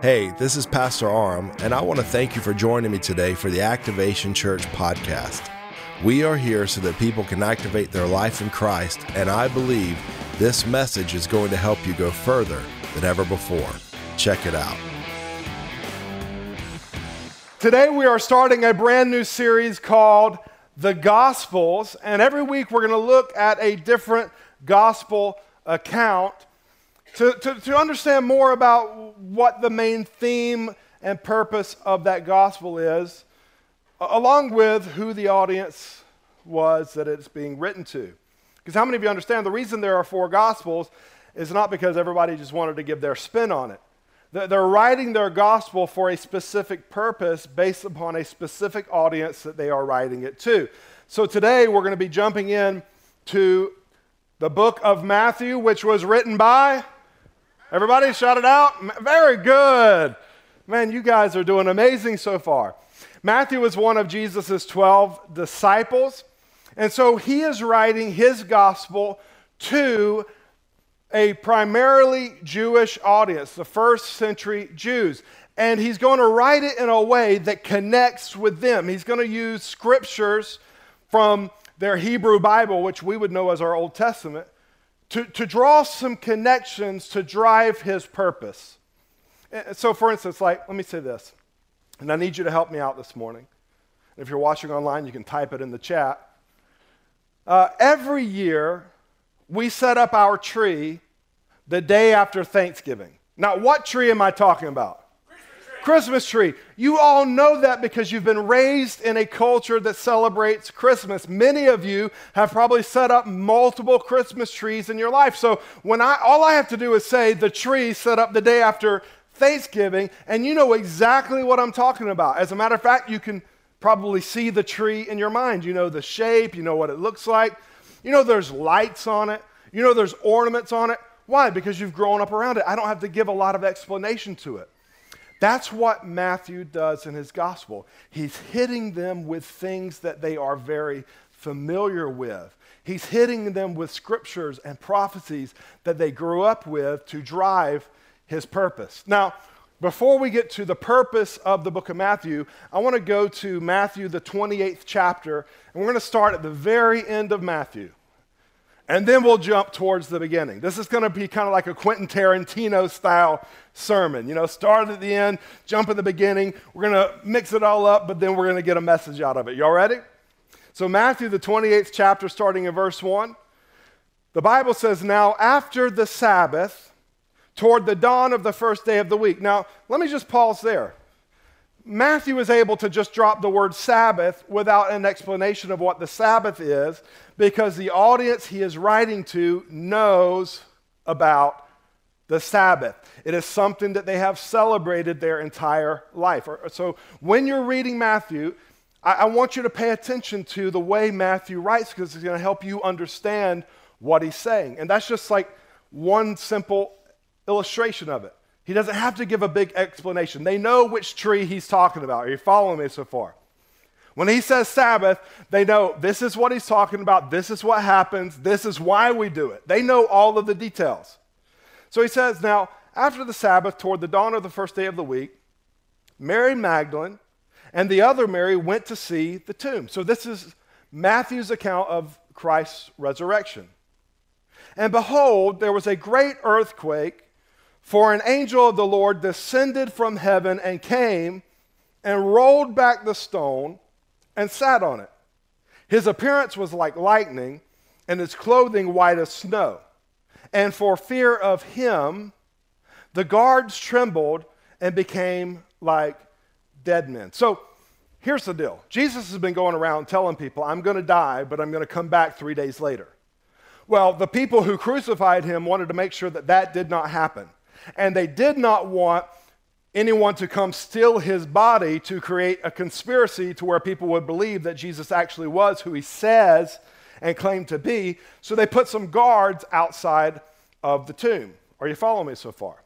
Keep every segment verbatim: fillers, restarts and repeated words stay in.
Hey, this is Pastor Aram, and I want to thank you for joining me today for the Activation Church podcast. We are here so that people can activate their life in Christ, and I believe this message is going to help you go further than ever before. Check it out. Today we are starting a brand new series called The Gospels, and every week we're going to look at a different gospel account to, to, to understand more about what the main theme and purpose of that gospel is, along with who the audience was that it's being written to. Because how many of you understand the reason there are four gospels is not because everybody just wanted to give their spin on it. They're writing their gospel for a specific purpose based upon a specific audience that they are writing it to. So today we're going to be jumping in to the book of Matthew, which was written by, everybody shout it out, very good. Man, you guys are doing amazing so far. Matthew was one of Jesus' twelve disciples, and so he is writing his gospel to a primarily Jewish audience, the first century Jews. And he's going to write it in a way that connects with them. He's going to use scriptures from their Hebrew Bible, which we would know as our Old Testament, to, to draw some connections to drive his purpose. So for instance, like, let me say this, and I need you to help me out this morning. If you're watching online, you can type it in the chat. Uh, every year, we set up our tree the day after Thanksgiving. Now, what tree am I talking about? Christmas tree. Christmas tree. You all know that because you've been raised in a culture that celebrates Christmas. Many of you have probably set up multiple Christmas trees in your life. So when I, all I have to do is say the tree set up the day after Thanksgiving, and you know exactly what I'm talking about. As a matter of fact, you can probably see the tree in your mind. You know the shape, you know what it looks like. You know there's lights on it. You know there's ornaments on it. Why? Because you've grown up around it. I don't have to give a lot of explanation to it. That's what Matthew does in his gospel. He's hitting them with things that they are very familiar with. He's hitting them with scriptures and prophecies that they grew up with to drive his purpose. Now, before we get to the purpose of the book of Matthew, I want to go to Matthew, the twenty-eighth chapter, and we're going to start at the very end of Matthew. And then we'll jump towards the beginning. This is going to be kind of like a Quentin Tarantino style sermon. You know, start at the end, jump at the beginning. We're going to mix it all up, but then we're going to get a message out of it. Y'all ready? So Matthew, the twenty-eighth chapter, starting in verse one. The Bible says, "Now after the Sabbath, toward the dawn of the first day of the week." Now, let me just pause there. Matthew is able to just drop the word Sabbath without an explanation of what the Sabbath is because the audience he is writing to knows about the Sabbath. It is something that they have celebrated their entire life. So when you're reading Matthew, I, I want you to pay attention to the way Matthew writes because it's going to help you understand what he's saying. And that's just like one simple illustration of it. He doesn't have to give a big explanation. They know which tree he's talking about. Are you following me so far? When he says Sabbath, they know this is what he's talking about. This is what happens. This is why we do it. They know all of the details. So he says, "Now, after the Sabbath, toward the dawn of the first day of the week, Mary Magdalene and the other Mary went to see the tomb." So this is Matthew's account of Christ's resurrection. "And behold, there was a great earthquake, for an angel of the Lord descended from heaven and came and rolled back the stone and sat on it. His appearance was like lightning, and his clothing white as snow. And for fear of him, the guards trembled and became like dead men." So here's the deal. Jesus has been going around telling people, "I'm going to die, but I'm going to come back three days later." Well, the people who crucified him wanted to make sure that that did not happen. And they did not want anyone to come steal his body to create a conspiracy to where people would believe that Jesus actually was who he says and claimed to be. So they put some guards outside of the tomb. Are you following me so far?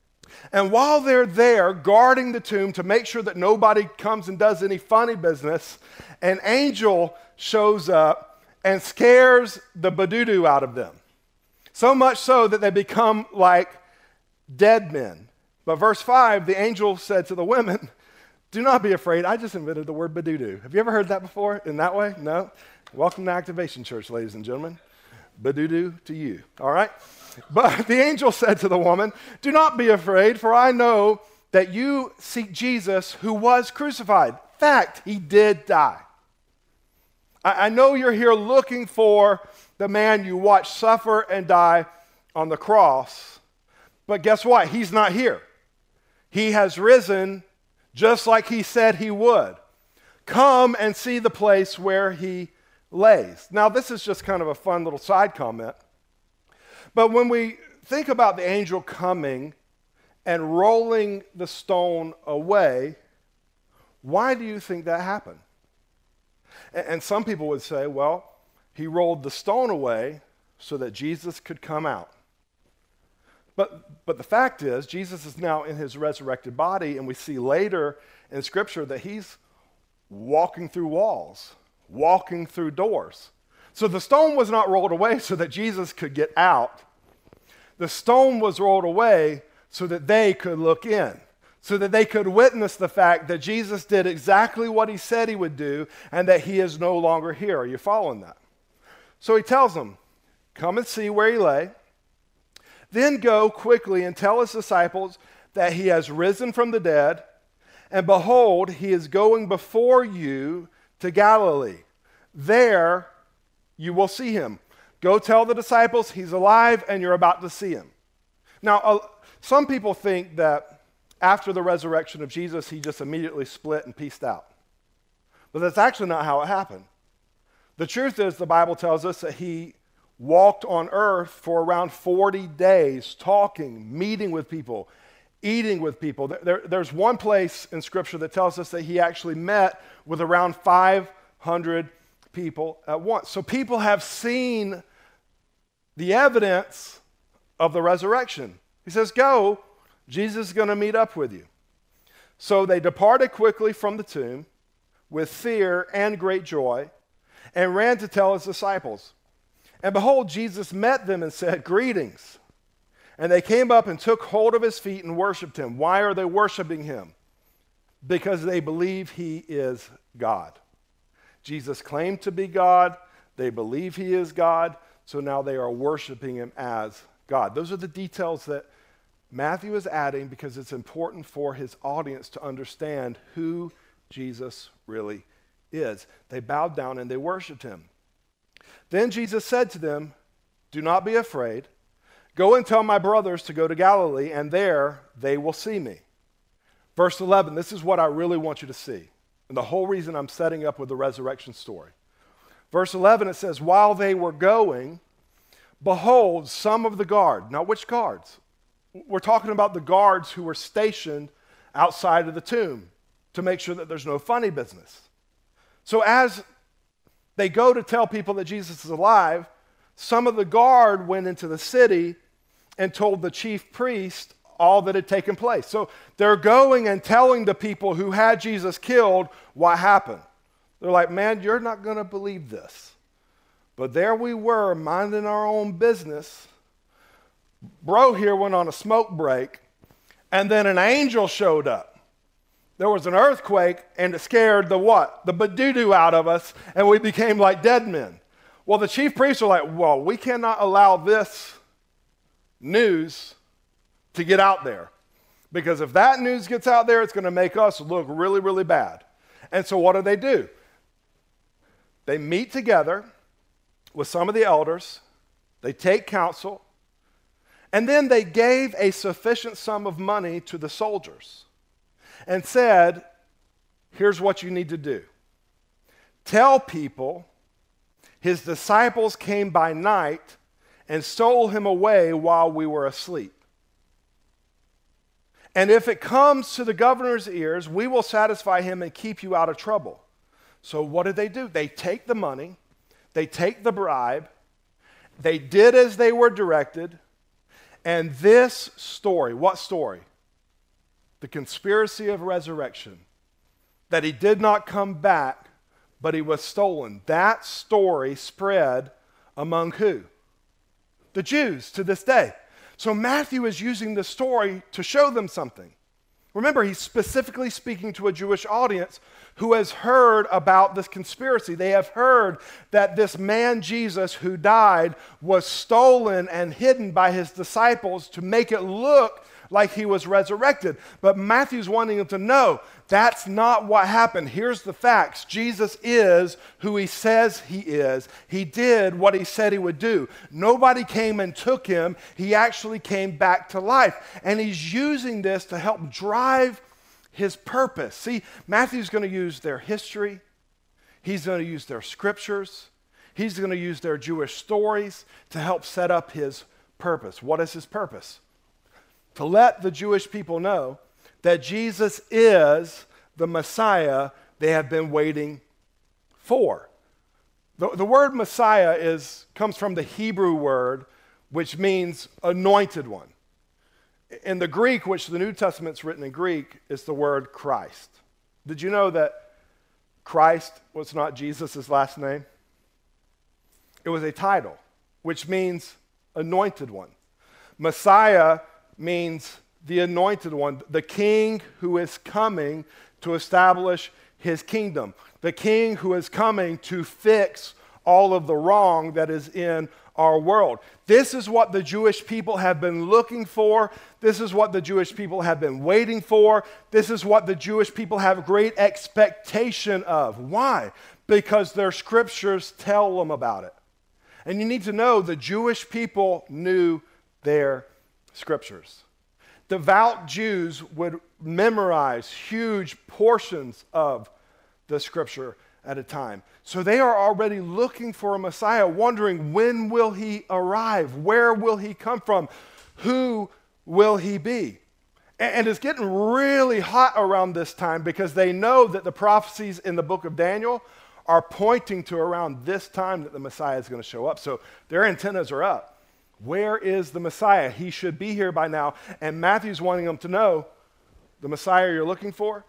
And while they're there guarding the tomb to make sure that nobody comes and does any funny business, an angel shows up and scares the badoo out of them. So much so that they become like dead men. But verse five, the angel said to the women, do not be afraid. I just invented the word badudu. Have you ever heard that before in that way? No? Welcome to Activation Church, ladies and gentlemen. Badudu to you, all right? But the angel said to the woman, do not be afraid, for I know that you seek Jesus who was crucified. Fact, he did die. I, I know you're here looking for the man you watched suffer and die on the cross. But guess what? He's not here. He has risen just like he said he would. Come and see the place where he lays. Now, this is just kind of a fun little side comment. But when we think about the angel coming and rolling the stone away, why do you think that happened? And some people would say, well, he rolled the stone away so that Jesus could come out. But, but the fact is, Jesus is now in his resurrected body, and we see later in Scripture that he's walking through walls, walking through doors. So the stone was not rolled away so that Jesus could get out. The stone was rolled away so that they could look in, so that they could witness the fact that Jesus did exactly what he said he would do and that he is no longer here. Are you following that? So he tells them, come and see where he lay. Then go quickly and tell his disciples that he has risen from the dead, and behold, he is going before you to Galilee. There you will see him. Go tell the disciples he's alive and you're about to see him. Now, uh, some people think that after the resurrection of Jesus, he just immediately split and peaced out. But that's actually not how it happened. The truth is, the Bible tells us that he walked on earth for around forty days, talking, meeting with people, eating with people. There, there's one place in Scripture that tells us that he actually met with around five hundred people at once. So people have seen the evidence of the resurrection. He says, go, Jesus is going to meet up with you. So they departed quickly from the tomb with fear and great joy and ran to tell his disciples. And behold, Jesus met them and said, greetings. And they came up and took hold of his feet and worshiped him. Why are they worshiping him? Because they believe he is God. Jesus claimed to be God. They believe he is God. So now they are worshiping him as God. Those are the details that Matthew is adding because it's important for his audience to understand who Jesus really is. They bowed down and they worshiped him. Then Jesus said to them, do not be afraid. Go and tell my brothers to go to Galilee, and there they will see me. Verse eleven, this is what I really want you to see. And the whole reason I'm setting up with the resurrection story. Verse eleven, it says, while they were going, behold, some of the guard. Now, which guards? We're talking about the guards who were stationed outside of the tomb to make sure that there's no funny business. So as they go to tell people that Jesus is alive, some of the guard went into the city and told the chief priest all that had taken place. So they're going and telling the people who had Jesus killed what happened. They're like, man, you're not going to believe this. But there we were, minding our own business. Bro here went on a smoke break, and then an angel showed up. There was an earthquake, and it scared the what? The badudu out of us, and we became like dead men. Well, the chief priests are like, well, we cannot allow this news to get out there. Because if that news gets out there, it's going to make us look really, really bad. And so what do they do? They meet together with some of the elders. They take counsel. And then they gave a sufficient sum of money to the soldiers and said, here's what you need to do. Tell people his disciples came by night and stole him away while we were asleep. And if it comes to the governor's ears, we will satisfy him and keep you out of trouble. So what did they do? They take the money, they take the bribe, they did as they were directed, and this story, what story? The conspiracy of resurrection, that he did not come back, but he was stolen. That story spread among who? The Jews to this day. So Matthew is using this story to show them something. Remember, he's specifically speaking to a Jewish audience who has heard about this conspiracy. They have heard that this man, Jesus, who died, was stolen and hidden by his disciples to make it look like he was resurrected. But Matthew's wanting them to know that's not what happened. Here's the facts. Jesus is who he says he is. He did what he said he would do. Nobody came and took him. He actually came back to life. And he's using this to help drive his purpose. See, Matthew's going to use their history. He's going to use their scriptures. He's going to use their Jewish stories to help set up his purpose. What is his purpose? To let the Jewish people know that Jesus is the Messiah they have been waiting for. The, the word Messiah is, comes from the Hebrew word, which means anointed one. In the Greek, which the New Testament's written in Greek, is the word Christ. Did you know that Christ was not Jesus' last name? It was a title, which means anointed one. Messiah means the anointed one, the king who is coming to establish his kingdom, the king who is coming to fix all of the wrong that is in our world. This is what the Jewish people have been looking for. This is what the Jewish people have been waiting for. This is what the Jewish people have great expectation of. Why? Because their scriptures tell them about it. And you need to know the Jewish people knew their scriptures. Devout Jews would memorize huge portions of the scripture at a time. So they are already looking for a Messiah, wondering when will he arrive? Where will he come from? Who will he be? And it's getting really hot around this time because they know that the prophecies in the book of Daniel are pointing to around this time that the Messiah is going to show up. So their antennas are up. Where is the Messiah? He should be here by now. And Matthew's wanting them to know the Messiah you're looking for,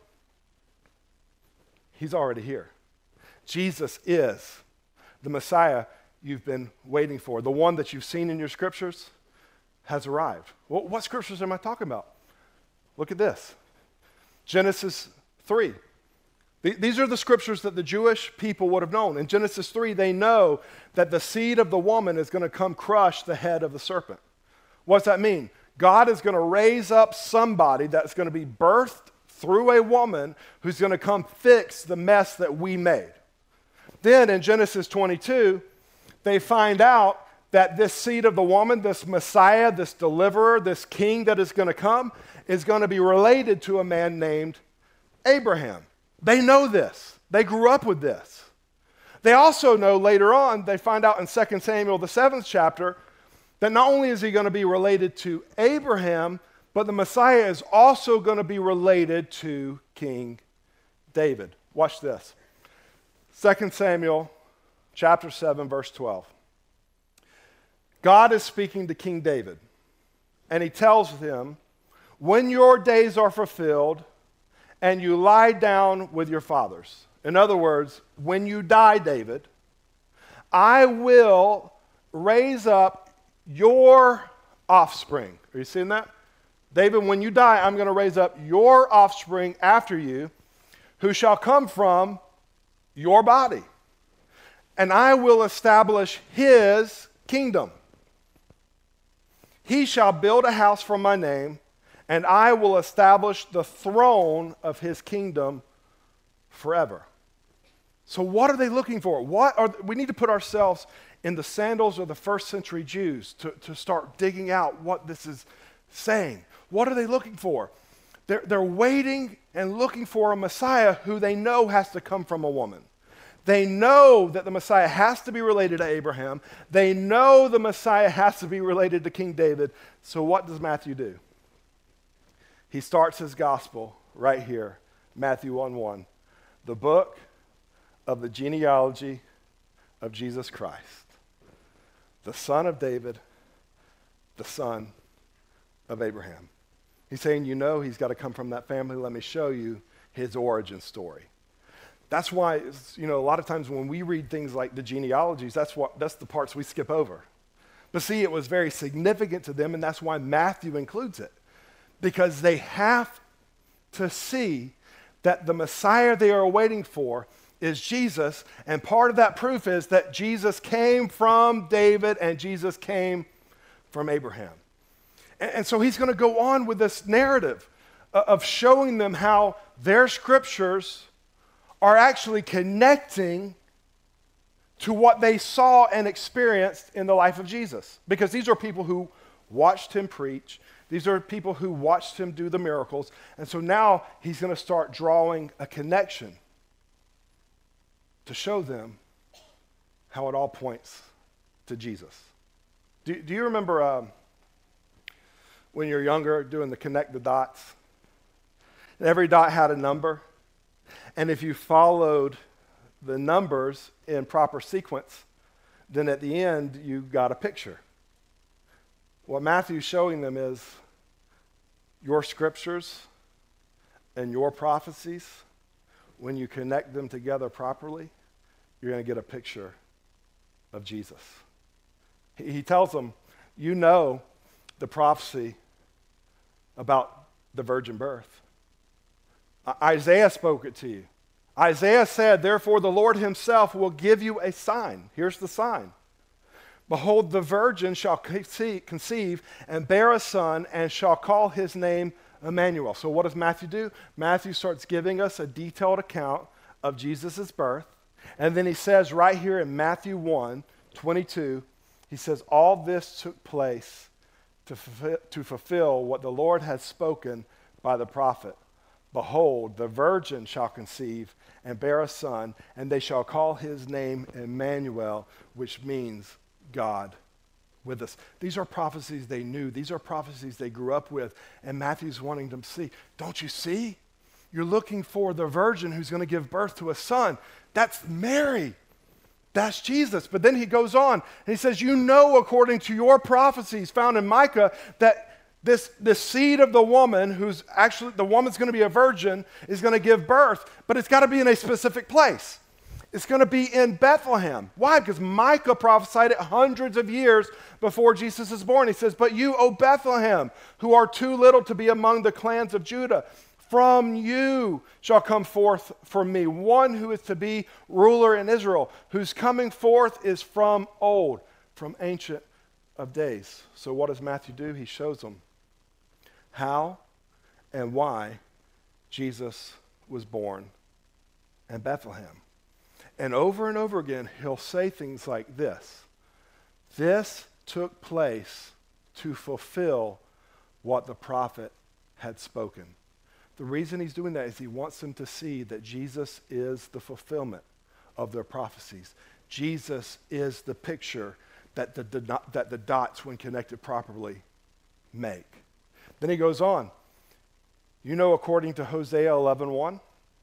he's already here. Jesus is the Messiah you've been waiting for. The one that you've seen in your scriptures has arrived. Well, what scriptures am I talking about? Look at this. Genesis three. These are the scriptures that the Jewish people would have known. In Genesis three, they know that the seed of the woman is going to come crush the head of the serpent. What's that mean? God is going to raise up somebody that's going to be birthed through a woman who's going to come fix the mess that we made. Then in Genesis twenty-two, they find out that this seed of the woman, this Messiah, this deliverer, this king that is going to come, is going to be related to a man named Abraham. They know this. They grew up with this. They also know later on, they find out in Second Samuel, the seventh chapter, that not only is he going to be related to Abraham, but the Messiah is also going to be related to King David. Watch this. Second Samuel chapter seven, verse twelve. God is speaking to King David, and he tells him, when your days are fulfilled, and you lie down with your fathers. In other words, when you die, David, I will raise up your offspring. Are you seeing that? David, when you die, I'm going to raise up your offspring after you, who shall come from your body. And I will establish his kingdom. He shall build a house for my name, and I will establish the throne of his kingdom forever. So what are they looking for? What are, we need to put ourselves in the sandals of the first century Jews to, to start digging out what this is saying. What are they looking for? They're, they're waiting and looking for a Messiah who they know has to come from a woman. They know that the Messiah has to be related to Abraham. They know the Messiah has to be related to King David. So what does Matthew do? He starts his gospel right here, Matthew one one, the book of the genealogy of Jesus Christ, the son of David, the son of Abraham. He's saying, you know, he's got to come from that family. Let me show you his origin story. That's why, you know, a lot of times when we read things like the genealogies, that's what that's the parts we skip over. But see, it was very significant to them, and that's why Matthew includes it. Because they have to see that the Messiah they are waiting for is Jesus, and part of that proof is that Jesus came from David and Jesus came from Abraham. And, and so he's going to go on with this narrative of showing them how their scriptures are actually connecting to what they saw and experienced in the life of Jesus. Because these are people who watched him preach. These are people who watched him do the miracles. And so now he's going to start drawing a connection to show them how it all points to Jesus. Do, do you remember um, when you were younger doing the connect the dots? And every dot had a number. And if you followed the numbers in proper sequence, then at the end you got a picture. What Matthew's showing them is your scriptures and your prophecies, when you connect them together properly, you're going to get a picture of Jesus. He, he tells them, you know the prophecy about the virgin birth. I- Isaiah spoke it to you. Isaiah said, therefore the Lord himself will give you a sign. Here's the sign. Behold, the virgin shall conceive and bear a son and shall call his name Emmanuel. So what does Matthew do? Matthew starts giving us a detailed account of Jesus' birth. And then he says right here in Matthew one twenty-two, he says, all this took place to fulfill, to fulfill what the Lord had spoken by the prophet. Behold, the virgin shall conceive and bear a son, and they shall call his name Emmanuel, which means God with us. These are prophecies they knew. These are prophecies they grew up with. And Matthew's wanting them to see. Don't you see? You're looking for the virgin who's going to give birth to a son. That's Mary. That's Jesus. But then he goes on and he says, you know, according to your prophecies found in Micah, that this, this seed of the woman, who's actually, the woman's going to be a virgin, is going to give birth, but it's got to be in a specific place. It's going to be in Bethlehem. Why? Because Micah prophesied it hundreds of years before Jesus is born. He says, but you, O Bethlehem, who are too little to be among the clans of Judah, from you shall come forth for me one who is to be ruler in Israel, whose coming forth is from old, from ancient of days. So what does Matthew do? He shows them how and why Jesus was born in Bethlehem. And over and over again, he'll say things like this. This took place to fulfill what the prophet had spoken. The reason he's doing that is he wants them to see that Jesus is the fulfillment of their prophecies. Jesus is the picture that the, the, that the dots, when connected properly, make. Then he goes on. You know, according to Hosea eleven one,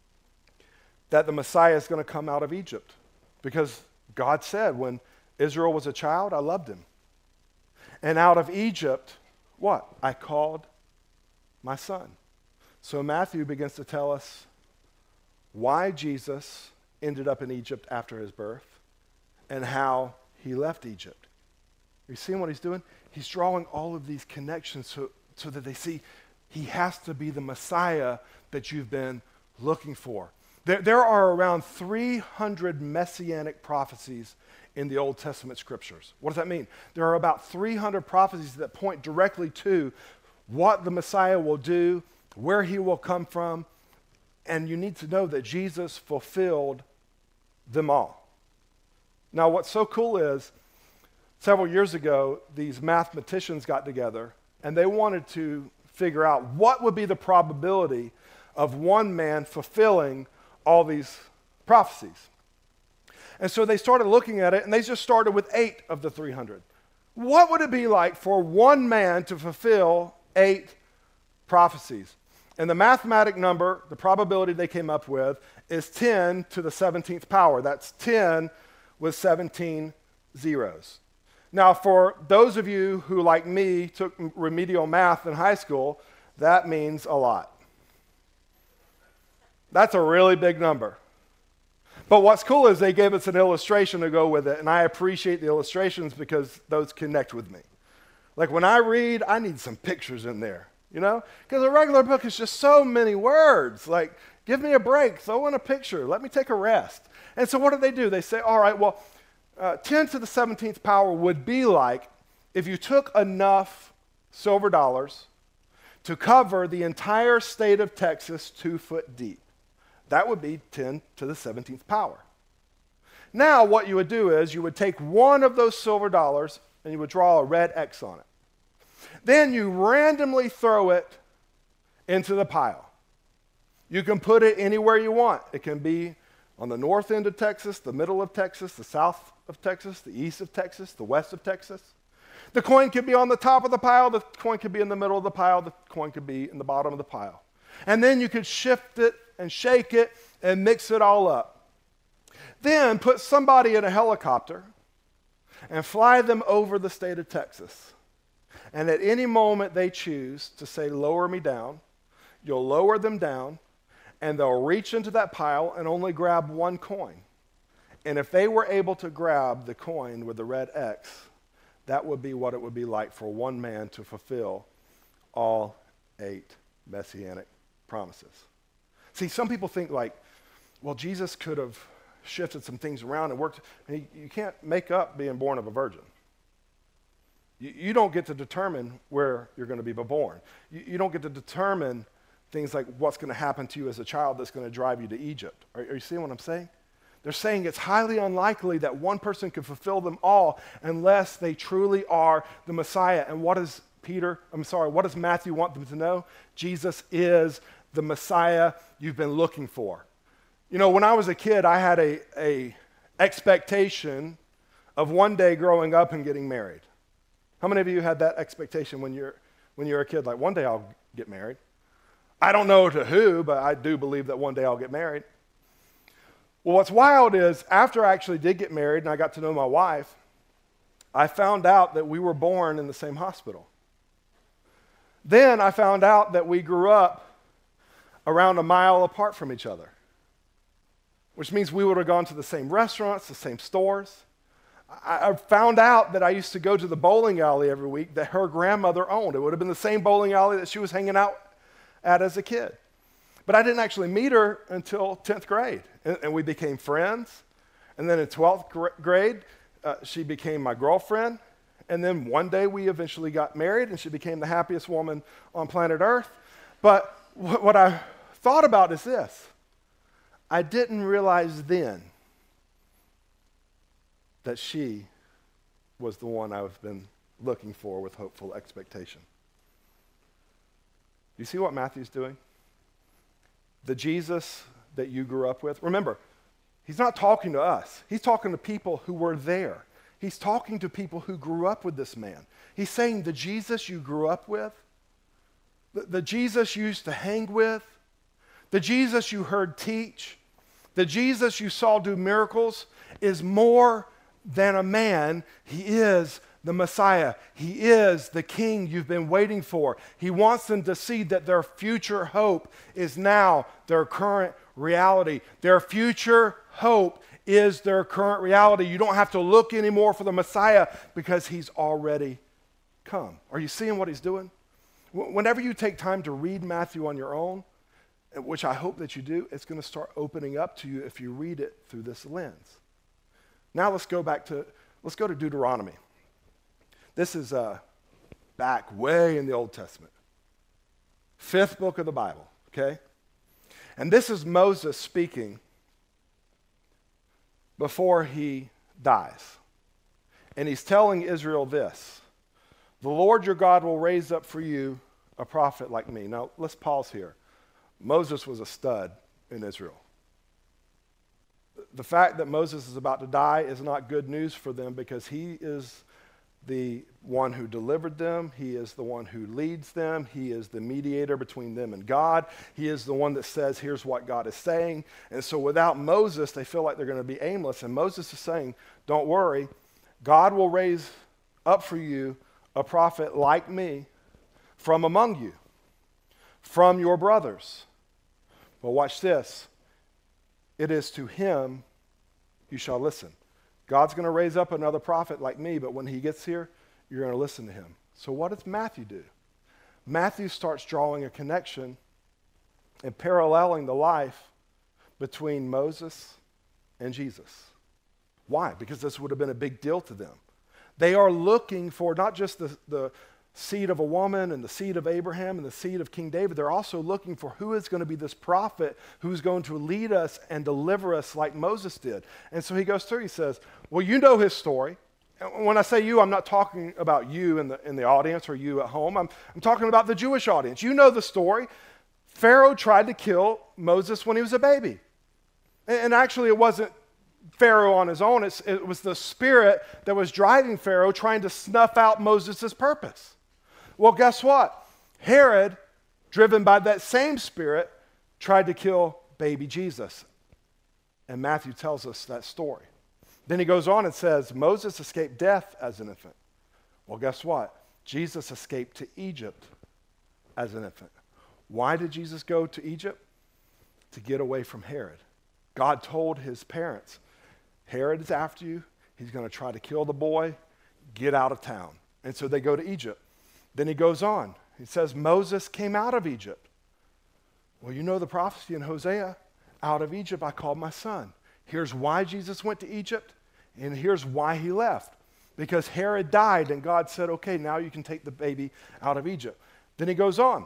that the Messiah is going to come out of Egypt. Because God said, when Israel was a child, I loved him. And out of Egypt, what? I called my son. So Matthew begins to tell us why Jesus ended up in Egypt after his birth and how he left Egypt. You see what he's doing? He's drawing all of these connections so, so that they see he has to be the Messiah that you've been looking for. There, there are around three hundred messianic prophecies in the Old Testament scriptures. What does that mean? There are about three hundred prophecies that point directly to what the Messiah will do, where he will come from, and you need to know that Jesus fulfilled them all. Now, what's so cool is, several years ago, these mathematicians got together, and they wanted to figure out what would be the probability of one man fulfilling all these prophecies. And so they started looking at it, and they just started with eight of the three hundred. What would it be like for one man to fulfill eight prophecies? And the mathematic number, the probability they came up with, is ten to the seventeenth power. That's ten with seventeen zeros. Now, for those of you who, like me, took remedial math in high school, that means a lot. That's a really big number. But what's cool is they gave us an illustration to go with it, and I appreciate the illustrations because those connect with me. Like when I read, I need some pictures in there, you know? Because a regular book is just so many words. Like, give me a break, throw in a picture, let me take a rest. And so what do they do? They say, all right, well, uh, ten to the seventeenth power would be like if you took enough silver dollars to cover the entire state of Texas two foot deep. That would be ten to the seventeenth power. Now what you would do is you would take one of those silver dollars and you would draw a red X on it. Then you randomly throw it into the pile. You can put it anywhere you want. It can be on the north end of Texas, the middle of Texas, the south of Texas, the east of Texas, the west of Texas. The coin could be on the top of the pile, the coin could be in the middle of the pile, the coin could be in the bottom of the pile. And then you could shift it and shake it and mix it all up. Then put somebody in a helicopter and fly them over the state of Texas. And at any moment they choose to say, lower me down, you'll lower them down, and they'll reach into that pile and only grab one coin. And if they were able to grab the coin with the red X, that would be what it would be like for one man to fulfill all eight messianic promises. See, some people think like, well, Jesus could have shifted some things around and worked. I mean, you can't make up being born of a virgin. You, you don't get to determine where you're going to be born. You, you don't get to determine things like what's going to happen to you as a child that's going to drive you to Egypt. Are, are you seeing what I'm saying? They're saying it's highly unlikely that one person can fulfill them all unless they truly are the Messiah. And what does Peter, I'm sorry, what does Matthew want them to know? Jesus is the Messiah you've been looking for. You know, when I was a kid, I had a, a expectation of one day growing up and getting married. How many of you had that expectation when you're when you're a kid? Like, one day I'll get married. I don't know to who, but I do believe that one day I'll get married. Well, what's wild is after I actually did get married and I got to know my wife, I found out that we were born in the same hospital. Then I found out that we grew up around a mile apart from each other, which means we would have gone to the same restaurants, the same stores. I, I found out that I used to go to the bowling alley every week that her grandmother owned. It would have been the same bowling alley that she was hanging out at as a kid. But I didn't actually meet her until tenth grade, and, and we became friends. And then in twelfth gr- grade, uh, she became my girlfriend. And then one day we eventually got married, and she became the happiest woman on planet Earth. But wh- what I thought about is this. I didn't realize then that she was the one I've been looking for with hopeful expectation. You see what Matthew's doing? The Jesus that you grew up with. Remember, he's not talking to us. He's talking to people who were there. He's talking to people who grew up with this man. He's saying the Jesus you grew up with, the, the Jesus you used to hang with, the Jesus you heard teach, the Jesus you saw do miracles is more than a man. He is the Messiah. He is the King you've been waiting for. He wants them to see that their future hope is now their current reality. Their future hope is their current reality. You don't have to look anymore for the Messiah because he's already come. Are you seeing what he's doing? Whenever you take time to read Matthew on your own, which I hope that you do, it's going to start opening up to you if you read it through this lens. Now let's go back to, let's go to Deuteronomy. This is uh, back way in the Old Testament. Fifth book of the Bible, okay? And this is Moses speaking before he dies. And he's telling Israel this: the Lord your God will raise up for you a prophet like me. Now, let's pause here. Moses was a stud in Israel. The fact that Moses is about to die is not good news for them because he is the one who delivered them. He is the one who leads them. He is the mediator between them and God. He is the one that says, here's what God is saying. And so without Moses, they feel like they're going to be aimless. And Moses is saying, don't worry. God will raise up for you a prophet like me from among you, from your brothers. But watch this. It is to him you shall listen. God's going to raise up another prophet like me, but when he gets here, you're going to listen to him. So what does Matthew do? Matthew starts drawing a connection and paralleling the life between Moses and Jesus. Why? Because this would have been a big deal to them. They are looking for not just the, the seed of a woman and the seed of Abraham and the seed of King David. They're also looking for who is going to be this prophet who's going to lead us and deliver us like Moses did. And so he goes through, he says, well, you know his story. And when I say you, I'm not talking about you in the, in the audience or you at home. I'm, I'm talking about the Jewish audience. You know the story. Pharaoh tried to kill Moses when he was a baby. And, and actually, it wasn't Pharaoh on his own. It's, it was the spirit that was driving Pharaoh trying to snuff out Moses' purpose. Well, guess what? Herod, driven by that same spirit, tried to kill baby Jesus. And Matthew tells us that story. Then he goes on and says, Moses escaped death as an infant. Well, guess what? Jesus escaped to Egypt as an infant. Why did Jesus go to Egypt? To get away from Herod. God told his parents, Herod is after you. He's going to try to kill the boy. Get out of town. And so they go to Egypt. Then he goes on. He says, Moses came out of Egypt. Well, you know the prophecy in Hosea. Out of Egypt I called my son. Here's why Jesus went to Egypt, and here's why he left. Because Herod died, and God said, okay, now you can take the baby out of Egypt. Then he goes on.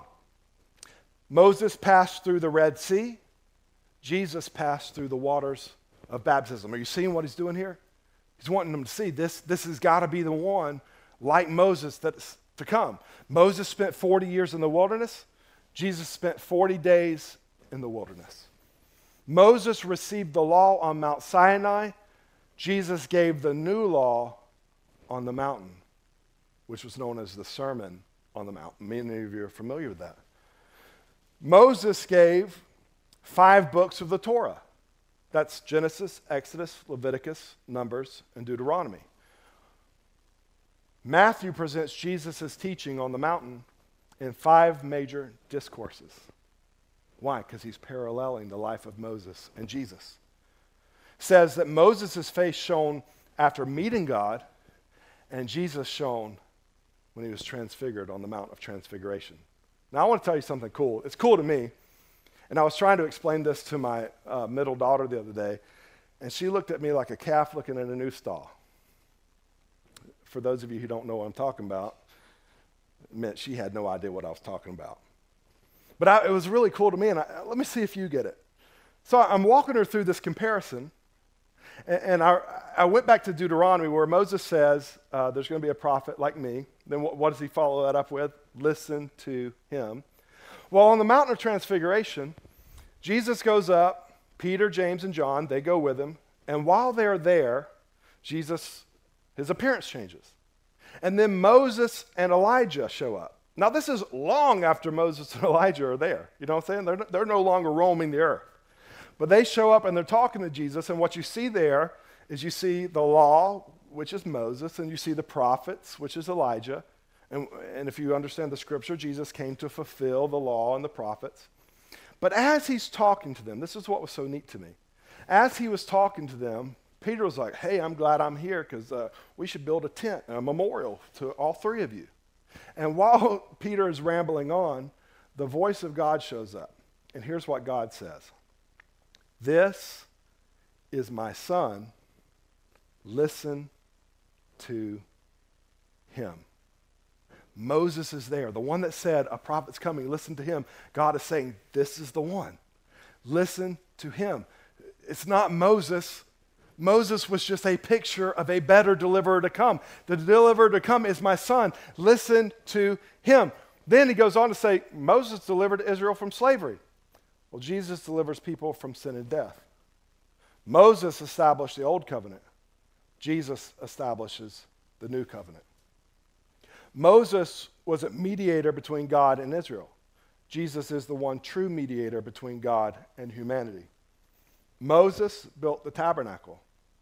Moses passed through the Red Sea. Jesus passed through the waters of baptism. Are you seeing what he's doing here? He's wanting them to see this, this has got to be the one, like Moses, that's to come. Moses spent forty years in the wilderness. Jesus spent forty days in the wilderness. Moses received the law on Mount Sinai. Jesus gave the new law on the mountain, which was known as the Sermon on the Mount. Many of you are familiar with that. Moses gave five books of the Torah. That's Genesis, Exodus, Leviticus, Numbers, and Deuteronomy. Matthew presents Jesus' teaching on the mountain in five major discourses. Why? Because he's paralleling the life of Moses and Jesus. Says that Moses' face shone after meeting God, and Jesus shone when he was transfigured on the Mount of Transfiguration. Now, I want to tell you something cool. It's cool to me. And I was trying to explain this to my uh, middle daughter the other day, and she looked at me like a calf looking at a new stall. For those of you who don't know what I'm talking about, it meant she had no idea what I was talking about. But I, it was really cool to me, and I, let me see if you get it. So I'm walking her through this comparison, and, and I, I went back to Deuteronomy where Moses says uh, there's going to be a prophet like me. Then what, what does he follow that up with? Listen to him. Well, on the Mountain of Transfiguration, Jesus goes up, Peter, James, and John, they go with him, and while they're there, Jesus, his appearance changes. And then Moses and Elijah show up. Now, this is long after Moses and Elijah are there. You know what I'm saying? They're, they're no longer roaming the earth. But they show up and they're talking to Jesus, and what you see there is you see the law, which is Moses, and you see the prophets, which is Elijah. And, and if you understand the scripture, Jesus came to fulfill the law and the prophets. But as he's talking to them, this is what was so neat to me. As he was talking to them, Peter was like, hey, I'm glad I'm here because uh, we should build a tent, a memorial to all three of you. And while Peter is rambling on, the voice of God shows up. And here's what God says. This is my son. Listen to him. Moses is there. The one that said, a prophet's coming, listen to him. God is saying, this is the one. Listen to him. It's not Moses. Moses was just a picture of a better deliverer to come. The deliverer to come is my son. Listen to him. Then he goes on to say, Moses delivered Israel from slavery. Well, Jesus delivers people from sin and death. Moses established the old covenant. Jesus establishes the new covenant. Moses was a mediator between God and Israel. Jesus is the one true mediator between God and humanity. Moses built the tabernacle.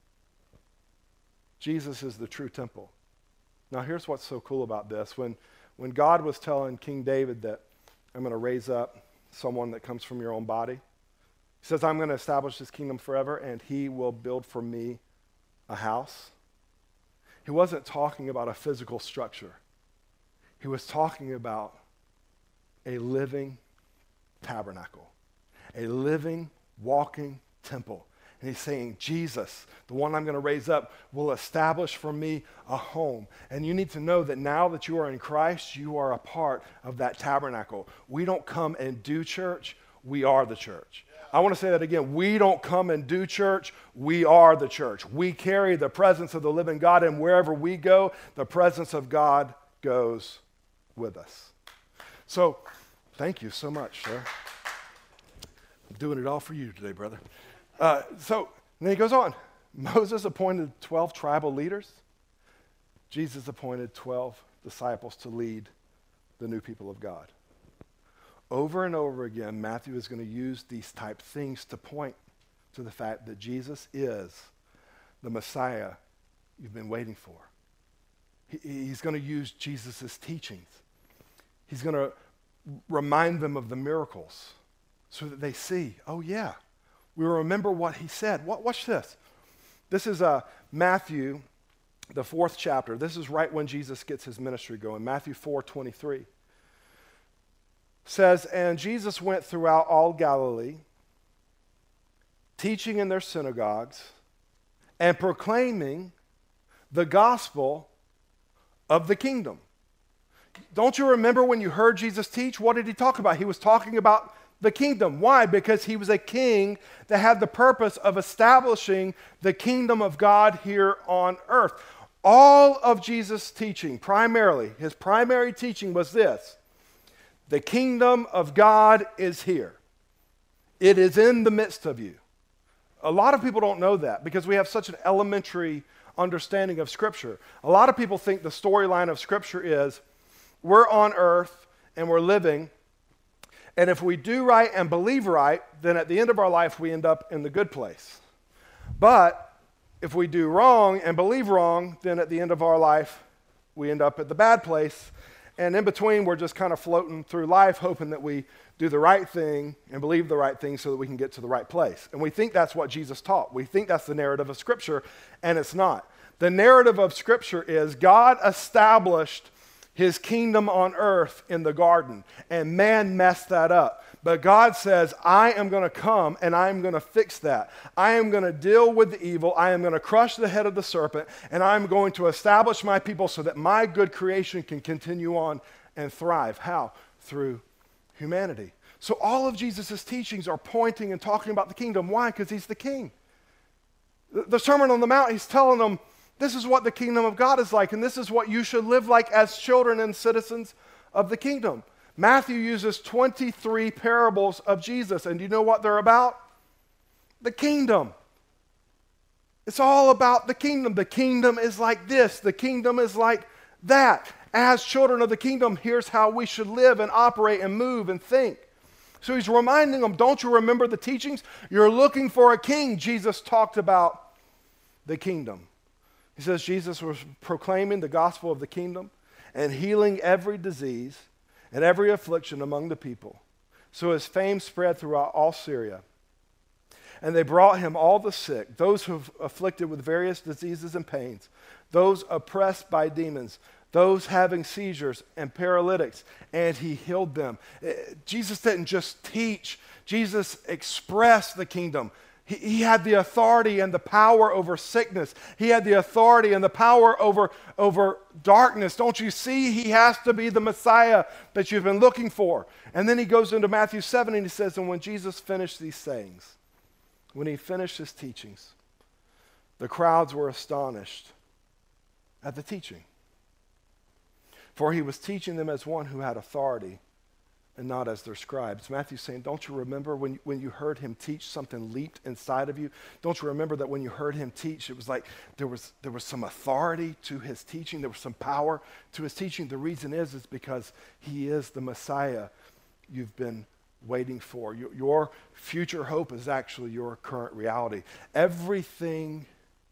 Jesus is the true temple. Now here's what's so cool about this. When, when God was telling King David that I'm going to raise up someone that comes from your own body, He says, I'm going to establish his kingdom forever, and he will build for me a house. He wasn't talking about a physical structure. He was talking about a living tabernacle, a living, walking temple. And he's saying, Jesus, the one I'm going to raise up, will establish for me a home. And you need to know that now that you are in Christ, you are a part of that tabernacle. We don't come and do church, we are the church. I want to say that again. We don't come and do church, we are the church. We carry the presence of the living God, and wherever we go, the presence of God goes with us. So, thank you so much, sir. I'm doing it all for you today, brother. Uh, so, then he goes on. Moses appointed twelve tribal leaders. Jesus appointed twelve disciples to lead the new people of God. Over and over again, Matthew is going to use these type things to point to the fact that Jesus is the Messiah you've been waiting for. He, he's going to use Jesus' teachings. He's going to remind them of the miracles so that they see, oh yeah, we remember what he said. What, watch this. This is uh, Matthew, the fourth chapter. This is right when Jesus gets his ministry going. Matthew four twenty-three says, and Jesus went throughout all Galilee, teaching in their synagogues and proclaiming the gospel of the kingdom. Don't you remember when you heard Jesus teach? What did he talk about? He was talking about the kingdom. Why? Because he was a king that had the purpose of establishing the kingdom of God here on earth. All of Jesus' teaching, primarily, his primary teaching was this: the kingdom of God is here. It is in the midst of you. A lot of people don't know that because we have such an elementary understanding of Scripture. A lot of people think the storyline of Scripture is we're on earth and we're living, and if we do right and believe right, then at the end of our life we end up in the good place. But if we do wrong and believe wrong, then at the end of our life we end up at the bad place. And in between, we're just kind of floating through life, hoping that we do the right thing and believe the right thing so that we can get to the right place. And we think that's what Jesus taught. We think that's the narrative of Scripture, and it's not. The narrative of Scripture is God established his kingdom on earth in the garden, and man messed that up. But God says, I am going to come and I am going to fix that. I am going to deal with the evil. I am going to crush the head of the serpent, and I am going to establish my people so that my good creation can continue on and thrive. How? Through humanity. So all of Jesus' teachings are pointing and talking about the kingdom. Why? Because he's the king. The, the Sermon on the Mount, he's telling them, this is what the kingdom of God is like, and this is what you should live like as children and citizens of the kingdom. Matthew uses twenty-three parables of Jesus, and do you know what they're about? The kingdom. It's all about the kingdom. The kingdom is like this. The kingdom is like that. As children of the kingdom, here's how we should live and operate and move and think. So he's reminding them, don't you remember the teachings? You're looking for a king. Jesus talked about the kingdom. He says Jesus was proclaiming the gospel of the kingdom and healing every disease and every affliction among the people. So his fame spread throughout all Syria. And they brought him all the sick, those who afflicted with various diseases and pains, those oppressed by demons, those having seizures and paralytics, and he healed them. Jesus didn't just teach. Jesus expressed the kingdom. He, he had the authority and the power over sickness. He had the authority and the power over, over darkness. Don't you see? He has to be the Messiah that you've been looking for. And then he goes into Matthew seven and he says, and when Jesus finished these sayings, when he finished his teachings, the crowds were astonished at the teaching. For he was teaching them as one who had authority and not as their scribes. Matthew's saying, don't you remember when, when you heard him teach, something leaped inside of you? Don't you remember that when you heard him teach, it was like there was, there was some authority to his teaching, there was some power to his teaching? The reason is, is because he is the Messiah you've been waiting for. Your, your future hope is actually your current reality. Everything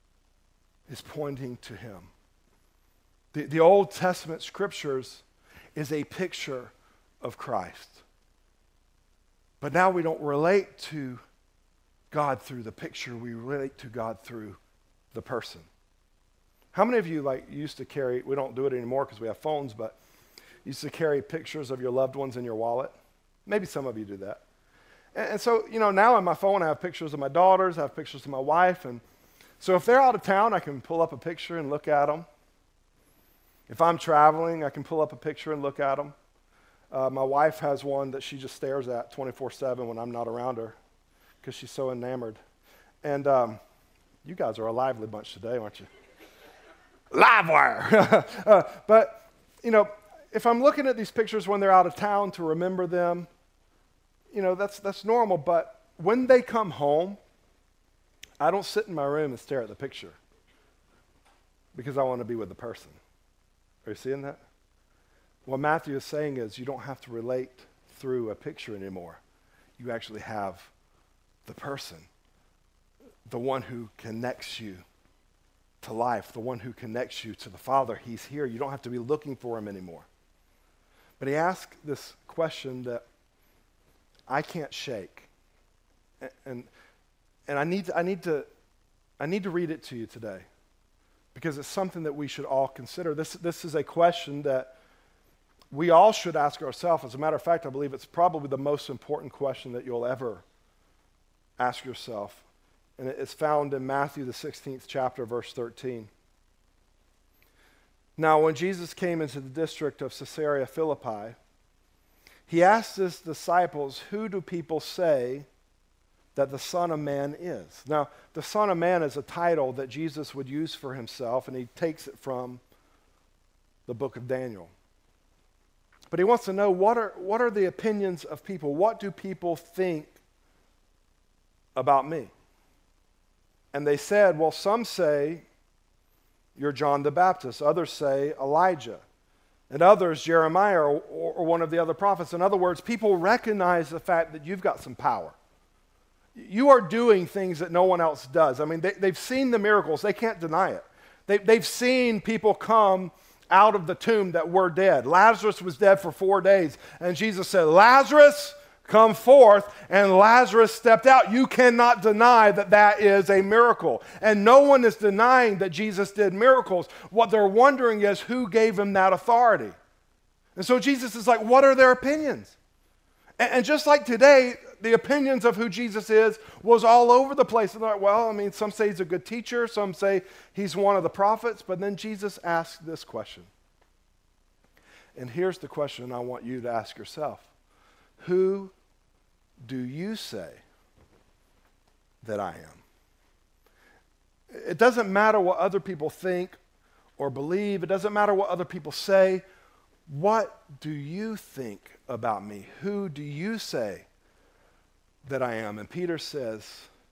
is pointing to him. The, the Old Testament scriptures is a picture of Christ. But now we don't relate to God through the picture. We relate to God through the person. How many of you like used to carry, we don't do it anymore because we have phones, but used to carry pictures of your loved ones in your wallet? Maybe some of you do that. And, and so, you know, now on my phone I have pictures of my daughters, I have pictures of my wife, and so if they're out of town, I can pull up a picture and look at them. If I'm traveling, I can pull up a picture and look at them. Uh, my wife has one that she just stares at twenty-four seven when I'm not around her because she's so enamored. And um, you guys are a lively bunch today, aren't you? Livewire! uh, but, you know, if I'm looking at these pictures when they're out of town to remember them, you know, that's that's normal. But when they come home, I don't sit in my room and stare at the picture because I want to be with the person. Are you seeing that? What Matthew is saying is you don't have to relate through a picture anymore. You actually have the person, the one who connects you to life, the one who connects you to the Father. He's here. You don't have to be looking for him anymore. But he asked this question that I can't shake. And, and And I need to, I need to, I need to read it to you today because it's something that we should all consider. This, this is a question that we all should ask ourselves. As a matter of fact, I believe it's probably the most important question that you'll ever ask yourself. And it's found in Matthew, the sixteenth chapter, verse thirteen. Now, when Jesus came into the district of Caesarea Philippi, he asked his disciples, "Who do people say that the Son of Man is?" Now, the Son of Man is a title that Jesus would use for himself, and he takes it from the book of Daniel. But he wants to know, what are, what are the opinions of people? What do people think about me? And they said, well, some say you're John the Baptist. Others say Elijah. And others, Jeremiah or, or one of the other prophets. In other words, people recognize the fact that you've got some power. You are doing things that no one else does. I mean, they, they've seen the miracles. They can't deny it. They, they've seen people come out of the tomb that were dead. Lazarus was dead for four days. And Jesus said, "Lazarus, come forth." And Lazarus stepped out. You cannot deny that that is a miracle. And no one is denying that Jesus did miracles. What they're wondering is who gave him that authority. And so Jesus is like, what are their opinions? And, and just like today, the opinions of who Jesus is was all over the place. And they're like, well, I mean, some say he's a good teacher. Some say he's one of the prophets. But then Jesus asked this question. And here's the question I want you to ask yourself. Who do you say that I am? It doesn't matter what other people think or believe. It doesn't matter what other people say. What do you think about me? Who do you say that I am? And Peter says,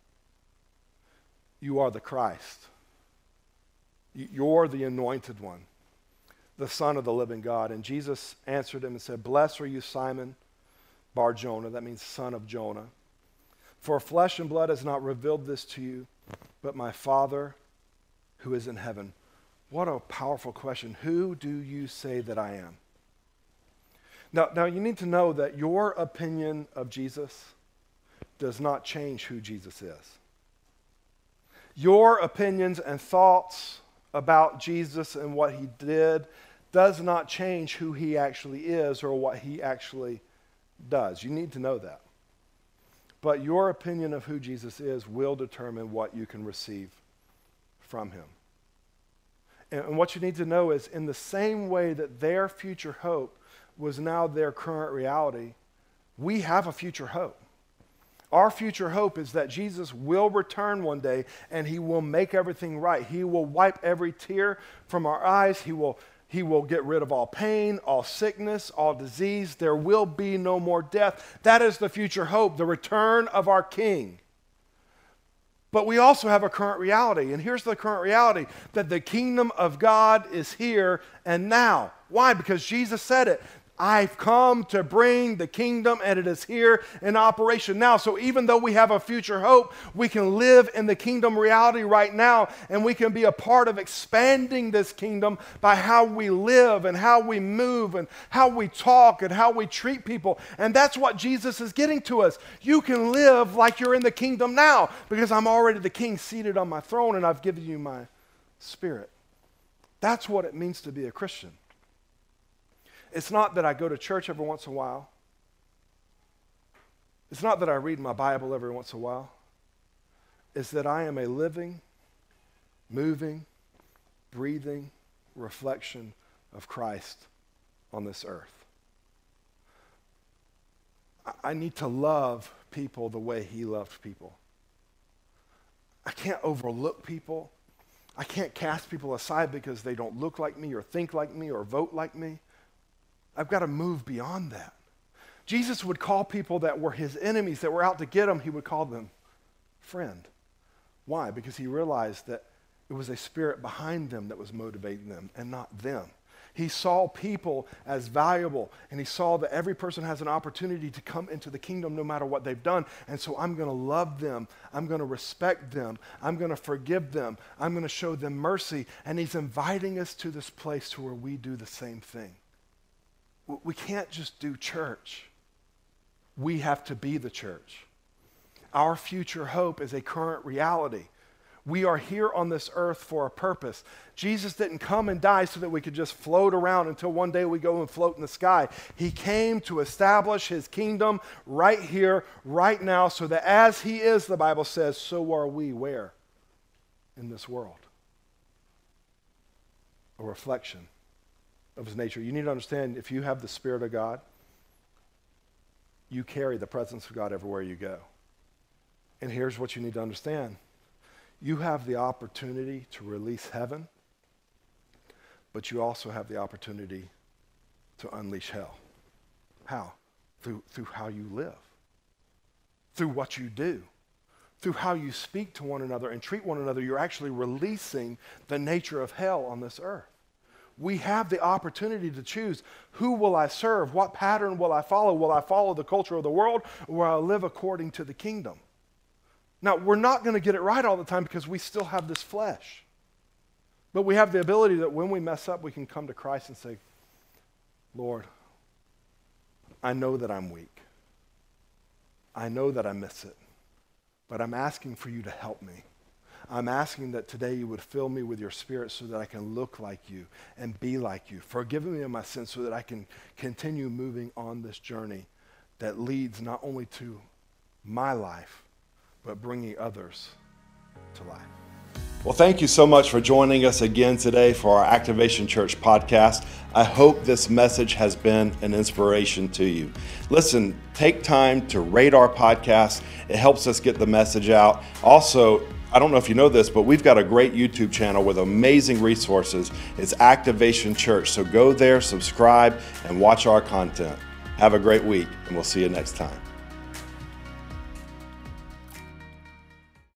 you are the Christ. You're the anointed one, the Son of the living God. And Jesus answered him and said, "Blessed are you, Simon Bar-Jonah," that means son of Jonah. "For flesh and blood has not revealed this to you, but my Father who is in heaven." What a powerful question. Who do you say that I am? Now, now you need to know that your opinion of Jesus does not change who Jesus is. Your opinions and thoughts about Jesus and what he did does not change who he actually is or what he actually does. You need to know that. But your opinion of who Jesus is will determine what you can receive from him. And, and what you need to know is, in the same way that their future hope was now their current reality, we have a future hope. Our future hope is that Jesus will return one day and he will make everything right. He will wipe every tear from our eyes. He will, he will get rid of all pain, all sickness, all disease. There will be no more death. That is the future hope, the return of our King. But we also have a current reality. And here's the current reality, that the kingdom of God is here and now. Why? Because Jesus said it. I've come to bring the kingdom, and it is here in operation now. So even though we have a future hope, we can live in the kingdom reality right now, and we can be a part of expanding this kingdom by how we live and how we move and how we talk and how we treat people. And that's what Jesus is getting to us. You can live like you're in the kingdom now because I'm already the king seated on my throne, and I've given you my Spirit. That's what it means to be a Christian. It's not that I go to church every once in a while. It's not that I read my Bible every once in a while. It's that I am a living, moving, breathing reflection of Christ on this earth. I need to love people the way he loved people. I can't overlook people. I can't cast people aside because they don't look like me or think like me or vote like me. I've got to move beyond that. Jesus would call people that were his enemies, that were out to get him, he would call them friend. Why? Because he realized that it was a spirit behind them that was motivating them and not them. He saw people as valuable, and he saw that every person has an opportunity to come into the kingdom no matter what they've done. And so I'm going to love them. I'm going to respect them. I'm going to forgive them. I'm going to show them mercy. And he's inviting us to this place to where we do the same thing. We can't just do church. We have to be the church. Our future hope is a current reality. We are here on this earth for a purpose. Jesus didn't come and die so that we could just float around until one day we go and float in the sky. He came to establish his kingdom right here, right now, so that as he is, the Bible says, so are we where? In this world. A reflection of his nature. You need to understand, if you have the Spirit of God, you carry the presence of God everywhere you go. And here's what you need to understand. You have the opportunity to release heaven, but you also have the opportunity to unleash hell. How? Through, through how you live, through what you do, through how you speak to one another and treat one another. You're actually releasing the nature of hell on this earth. We have the opportunity to choose, who will I serve? What pattern will I follow? Will I follow the culture of the world, or will I live according to the kingdom? Now, we're not going to get it right all the time because we still have this flesh. But we have the ability that when we mess up, we can come to Christ and say, Lord, I know that I'm weak. I know that I miss it. But I'm asking for you to help me. I'm asking that today you would fill me with your Spirit so that I can look like you and be like you. Forgive me of my sins so that I can continue moving on this journey that leads not only to my life, but bringing others to life. Well, thank you so much for joining us again today for our Activation Church podcast. I hope this message has been an inspiration to you. Listen, take time to rate our podcast. It helps us get the message out. Also, I don't know if you know this, but we've got a great YouTube channel with amazing resources. It's Activation Church. So go there, subscribe, and watch our content. Have a great week, and we'll see you next time.